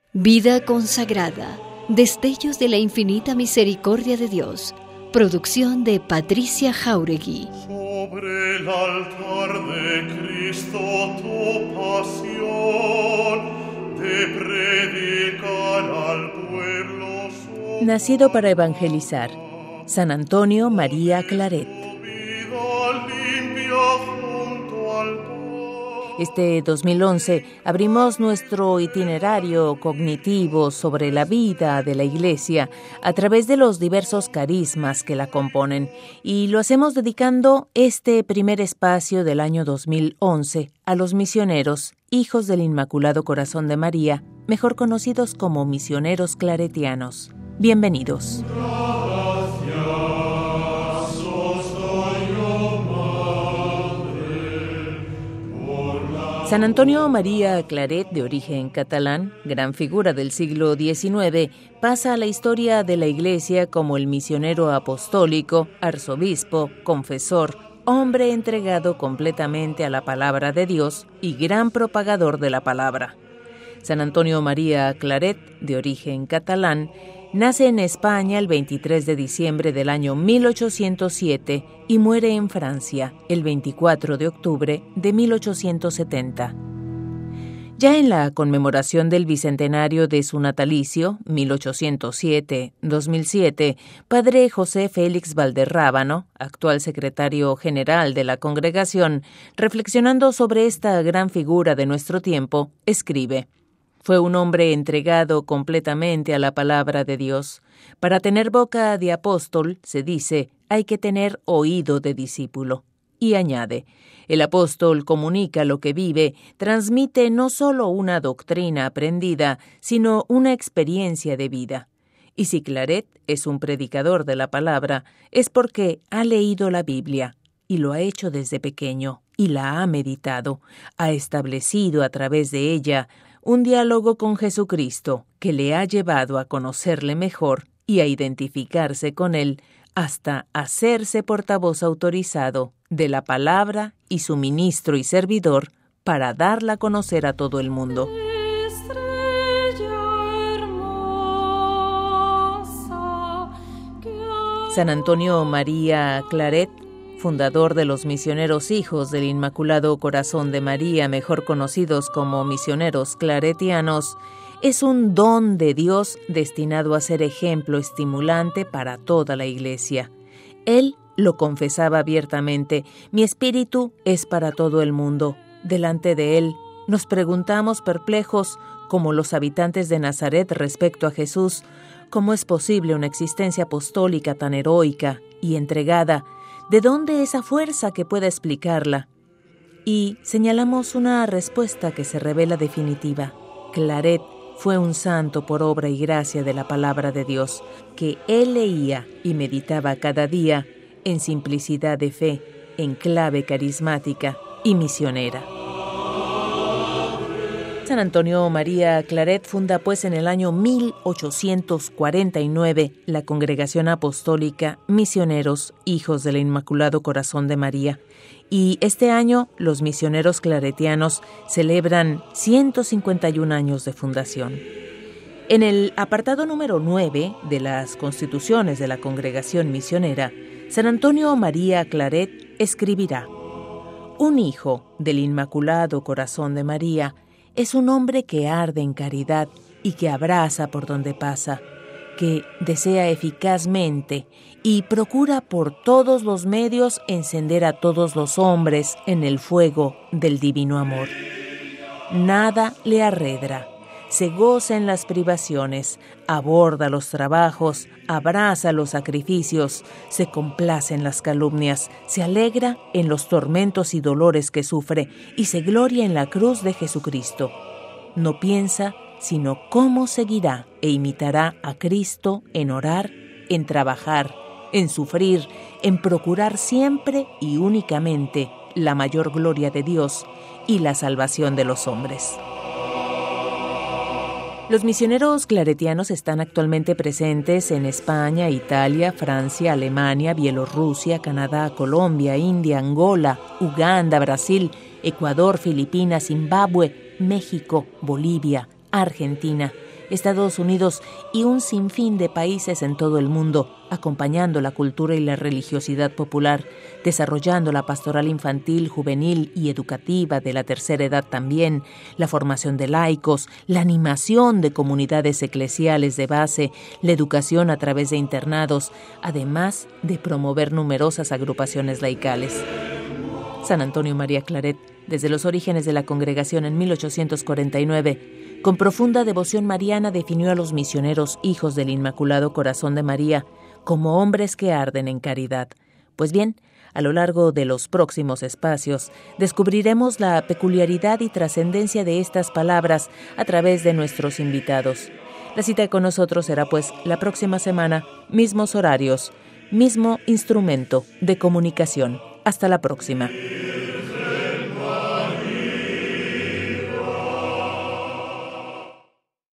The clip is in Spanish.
Vida consagrada. Destellos de la infinita misericordia de Dios. Producción de Patricia Jáuregui. Sobre el altar de Cristo tu pasión, de predicar al pueblo. Nacido para evangelizar, San Antonio María Claret. Este 2011 abrimos nuestro itinerario cognitivo sobre la vida de la Iglesia a través de los diversos carismas que la componen, y lo hacemos dedicando este primer espacio del año 2011 a los misioneros, hijos del Inmaculado Corazón de María, mejor conocidos como misioneros claretianos. Bienvenidos. San Antonio María Claret, de origen catalán, gran figura del siglo XIX, pasa a la historia de la Iglesia como el misionero apostólico, arzobispo, confesor, hombre entregado completamente a la palabra de Dios y gran propagador de la palabra. San Antonio María Claret, de origen catalán, nace en España el 23 de diciembre del año 1807 y muere en Francia el 24 de octubre de 1870. Ya en la conmemoración del bicentenario de su natalicio, 1807-2007, padre José Félix Valderrábano, actual secretario general de la congregación, reflexionando sobre esta gran figura de nuestro tiempo, escribe: fue un hombre entregado completamente a la palabra de Dios. Para tener boca de apóstol, se dice, hay que tener oído de discípulo. Y añade, el apóstol comunica lo que vive, transmite no solo una doctrina aprendida, sino una experiencia de vida. Y si Claret es un predicador de la palabra, es porque ha leído la Biblia, y lo ha hecho desde pequeño, y la ha meditado, ha establecido a través de ella un diálogo con Jesucristo que le ha llevado a conocerle mejor y a identificarse con él hasta hacerse portavoz autorizado de la palabra y su ministro y servidor para darla a conocer a todo el mundo. San Antonio María Claret, fundador de los misioneros hijos del Inmaculado Corazón de María, mejor conocidos como misioneros claretianos, es un don de Dios destinado a ser ejemplo estimulante para toda la Iglesia. Él lo confesaba abiertamente: mi espíritu es para todo el mundo. Delante de él nos preguntamos perplejos, como los habitantes de Nazaret respecto a Jesús, ¿cómo es posible una existencia apostólica tan heroica y entregada? ¿De dónde esa fuerza que pueda explicarla? Y señalamos una respuesta que se revela definitiva. Claret fue un santo por obra y gracia de la palabra de Dios, que él leía y meditaba cada día en simplicidad de fe, en clave carismática y misionera. San Antonio María Claret funda pues en el año 1849 la Congregación Apostólica Misioneros Hijos del Inmaculado Corazón de María, y este año los misioneros claretianos celebran 151 años de fundación. En el apartado número 9 de las Constituciones de la Congregación Misionera, San Antonio María Claret escribirá: un hijo del Inmaculado Corazón de María es un hombre que arde en caridad y que abraza por donde pasa, que desea eficazmente y procura por todos los medios encender a todos los hombres en el fuego del divino amor. Nada le arredra, se goza en las privaciones, aborda los trabajos, abraza los sacrificios, se complace en las calumnias, se alegra en los tormentos y dolores que sufre y se gloria en la cruz de Jesucristo. No piensa sino cómo seguirá e imitará a Cristo en orar, en trabajar, en sufrir, en procurar siempre y únicamente la mayor gloria de Dios y la salvación de los hombres. Los misioneros claretianos están actualmente presentes en España, Italia, Francia, Alemania, Bielorrusia, Canadá, Colombia, India, Angola, Uganda, Brasil, Ecuador, Filipinas, Zimbabue, México, Bolivia, Argentina, Estados Unidos y un sinfín de países en todo el mundo, acompañando la cultura y la religiosidad popular, desarrollando la pastoral infantil, juvenil y educativa de la tercera edad también, la formación de laicos, la animación de comunidades eclesiales de base, la educación a través de internados, además de promover numerosas agrupaciones laicales. San Antonio María Claret, desde los orígenes de la congregación en 1849, con profunda devoción mariana definió a los misioneros hijos del Inmaculado Corazón de María como hombres que arden en caridad. Pues bien, a lo largo de los próximos espacios, descubriremos la peculiaridad y trascendencia de estas palabras a través de nuestros invitados. La cita con nosotros será pues la próxima semana, mismos horarios, mismo instrumento de comunicación. Hasta la próxima.